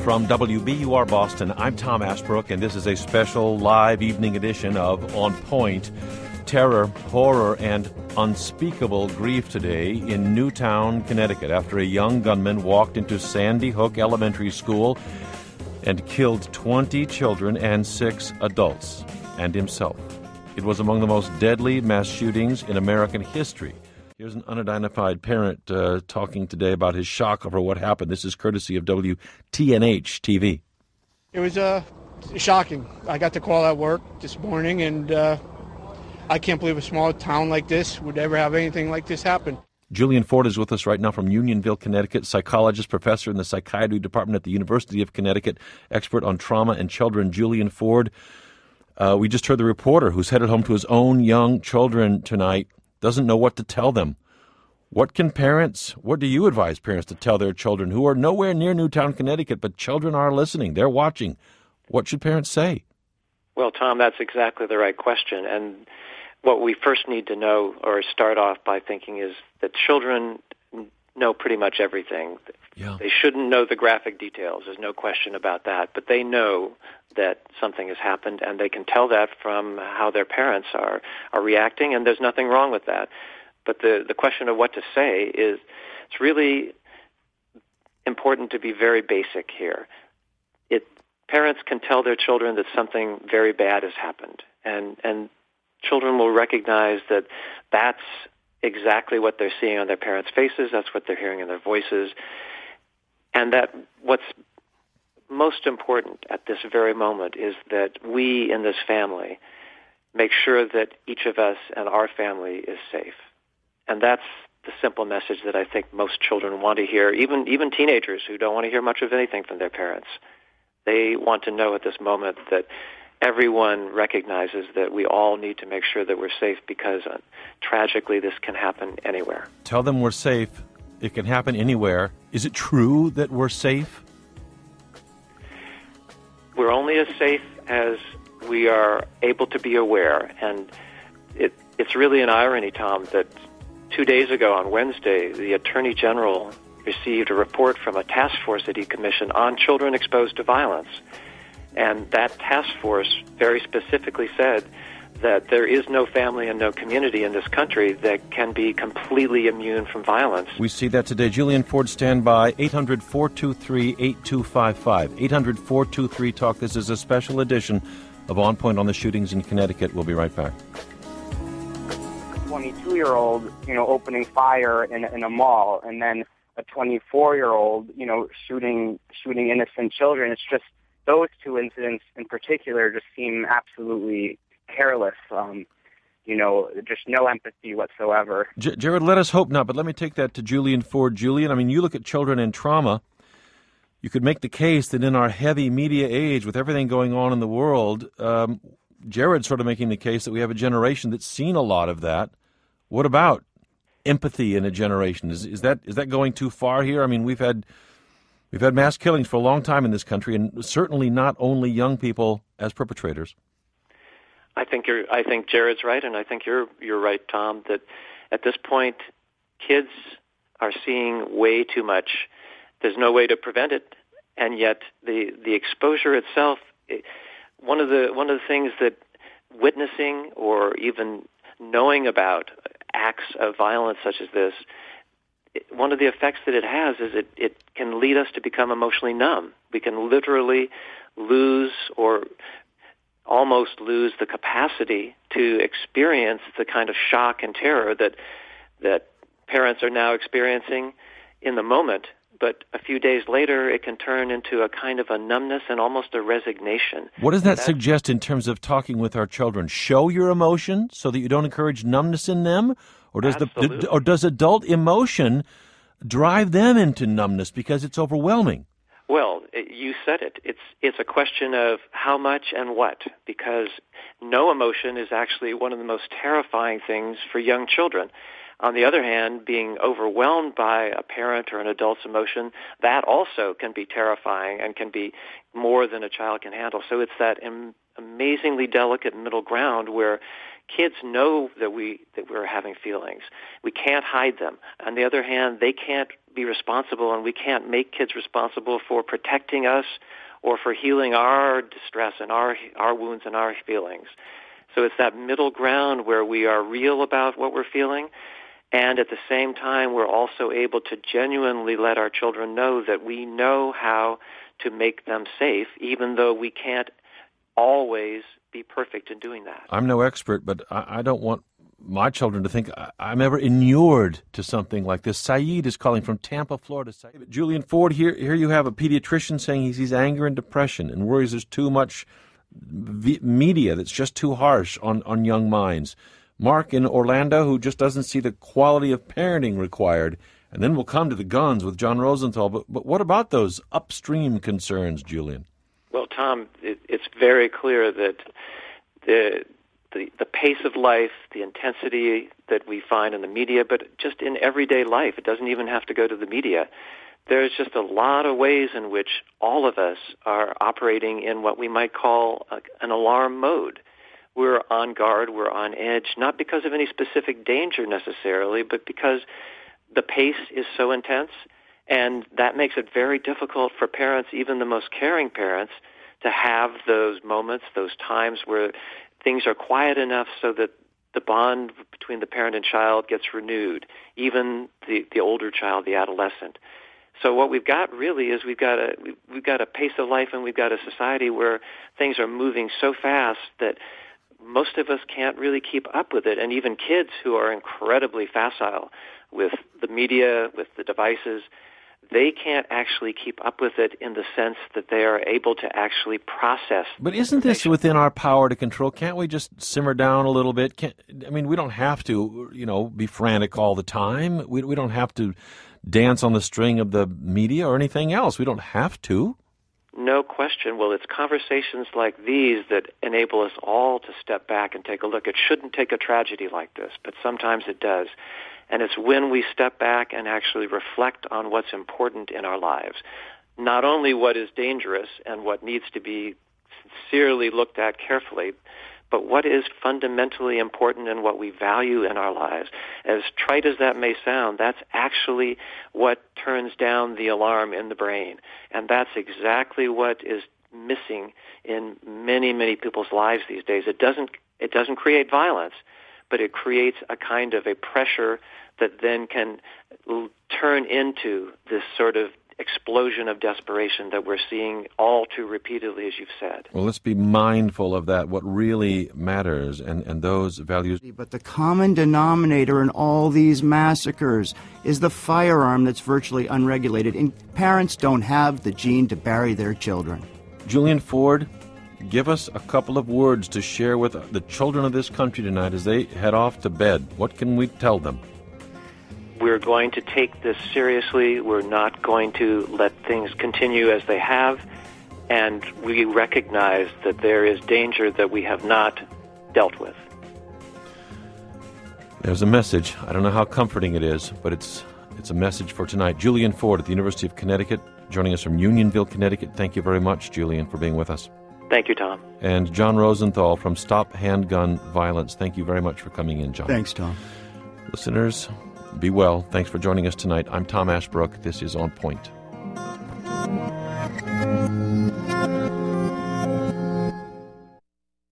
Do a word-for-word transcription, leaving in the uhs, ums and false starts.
From W B U R Boston, I'm Tom Ashbrook, and this is a special live evening edition of On Point. Terror, horror, and unspeakable grief today in Newtown, Connecticut, after a young gunman walked into Sandy Hook Elementary School and killed twenty children and six adults, and himself. It was among the most deadly mass shootings in American history. Here's an unidentified parent uh, talking today about his shock over what happened. This is courtesy of W T N H T V. It was uh, shocking. I got the call at work this morning, and uh, I can't believe a small town like this would ever have anything like this happen. Julian Ford is with us right now from Unionville, Connecticut, psychologist, professor in the psychiatry department at the University of Connecticut, expert on trauma and children. Julian Ford, uh, we just heard the reporter who's headed home to his own young children tonight, doesn't know what to tell them. What can parents, what do you advise parents to tell their children who are nowhere near Newtown, Connecticut, but children are listening, they're watching? What should parents say? Well, Tom, that's exactly the right question. And what we first need to know or start off by thinking is that children know pretty much everything. Yeah. They shouldn't know the graphic details. There's no question about that. But they know that something has happened, and they can tell that from how their parents are, are reacting, and there's nothing wrong with that. But the, the question of what to say is, it's really important to be very basic here. It, parents can tell their children that something very bad has happened, and, and children will recognize that that's exactly what they're seeing on their parents' faces, that's what they're hearing in their voices, and that what's most important at this very moment is that we in this family make sure that each of us and our family is safe. And that's the simple message that I think most children want to hear, even even teenagers who don't want to hear much of anything from their parents. They want to know at this moment that everyone recognizes that we all need to make sure that we're safe because uh, tragically this can happen anywhere. Tell them we're safe. It can happen anywhere. Is it true that we're safe? We're only as safe as we are able to be aware. And it, it's really an irony, Tom, that two days ago on Wednesday, the Attorney General received a report from a task force that he commissioned on children exposed to violence. And that task force very specifically said that there is no family and no community in this country that can be completely immune from violence. We see that today. Julian Ford, stand by. eight hundred, four two three, eight two five five. eight hundred, four two three, TALK. This is a special edition of On Point on the shootings in Connecticut. We'll be right back. twenty-two-year-old, you know, opening fire in, in a mall, and then a twenty-four-year-old, you know, shooting shooting innocent children. It's just those two incidents in particular just seem absolutely careless, um, you know, just no empathy whatsoever. J- Jared, let us hope not, but let me take that to Julian Ford. Julian, I mean, you look at children and trauma, you could make the case that in our heavy media age, with everything going on in the world, um, Jared's sort of making the case that we have a generation that's seen a lot of that. What about empathy in a generation? Is, is that is that going too far here? I mean, we've had we've had mass killings for a long time in this country, and certainly not only young people as perpetrators. I think you're. I think Jared's right, and I think you're. You're right, Tom. That at this point, kids are seeing way too much. There's no way to prevent it, and yet the the exposure itself. It, one of the one of the things that witnessing or even knowing about acts of violence such as this, it, one of the effects that it has is it it can lead us to become emotionally numb. We can literally lose or almost lose the capacity to experience the kind of shock and terror that that parents are now experiencing in the moment. But a few days later, it can turn into a kind of a numbness and almost a resignation. What does that That's, suggest in terms of talking with our children? Show your emotion so that you don't encourage numbness in them? Or does absolutely. the or does adult emotion drive them into numbness because it's overwhelming? Well, you said it. It's it's a question of how much and what, because no emotion is actually one of the most terrifying things for young children. On the other hand, being overwhelmed by a parent or an adult's emotion, that also can be terrifying and can be more than a child can handle. So it's that am- amazingly delicate middle ground where Kids know that we that we're having feelings. We can't hide them. On the other hand, they can't be responsible, and we can't make kids responsible for protecting us or for healing our distress and our our wounds and our feelings. So it's that middle ground where we are real about what we're feeling, and at the same time we're also able to genuinely let our children know that we know how to make them safe, even though we can't always be perfect in doing that. I'm no expert, but I, I don't want my children to think I, I'm ever inured to something like this. Saeed is calling from Tampa, Florida. Saeed. Julian Ford, here, here you have a pediatrician saying he sees anger and depression and worries there's too much v- media that's just too harsh on, on young minds. Mark in Orlando, who just doesn't see the quality of parenting required. And then we'll come to the guns with John Rosenthal. But, but what about those upstream concerns, Julian? Well, Tom, it, it's very clear that the, the the pace of life, the intensity that we find in the media, but just in everyday life, it doesn't even have to go to the media. There's just a lot of ways in which all of us are operating in what we might call a, an alarm mode. We're on guard, we're on edge, not because of any specific danger necessarily, but because the pace is so intense, and that makes it very difficult for parents, even the most caring parents, to have those moments, those times where things are quiet enough so that the bond between the parent and child gets renewed, even the, the older child, the adolescent. So what we've got really is we've got a we've got a pace of life, and we've got a society where things are moving so fast that most of us can't really keep up with it. And even kids who are incredibly facile with the media, with the devices, they can't actually keep up with it in the sense that they are able to actually process. But isn't this within our power to control? Can't we just simmer down a little bit? Can't, I mean, we don't have to, you know, be frantic all the time. We we don't have to dance on the string of the media or anything else. We don't have to. No question. Well, it's conversations like these that enable us all to step back and take a look. It shouldn't take a tragedy like this, but sometimes it does. And it's when we step back and actually reflect on what's important in our lives, not only what is dangerous and what needs to be sincerely looked at carefully, but what is fundamentally important and what we value in our lives. As trite as that may sound, that's actually what turns down the alarm in the brain. And that's exactly what is missing in many, many people's lives these days. It doesn't, it doesn't create violence, but it creates a kind of a pressure that then can l- turn into this sort of explosion of desperation that we're seeing all too repeatedly, as you've said. Well, let's be mindful of that, what really matters, and, and those values. But the common denominator in all these massacres is the firearm that's virtually unregulated, and parents don't have the gene to bury their children. Julian Ford, give us a couple of words to share with the children of this country tonight as they head off to bed. What can we tell them? We're going to take this seriously. We're not going to let things continue as they have. And we recognize that there is danger that we have not dealt with. There's a message. I don't know how comforting it is, but it's it's a message for tonight. Julian Ford at the University of Connecticut, joining us from Unionville, Connecticut. Thank you very much, Julian, for being with us. Thank you, Tom. And John Rosenthal from Stop Handgun Violence. Thank you very much for coming in, John. Thanks, Tom. Listeners, be well. Thanks for joining us tonight. I'm Tom Ashbrook. This is On Point.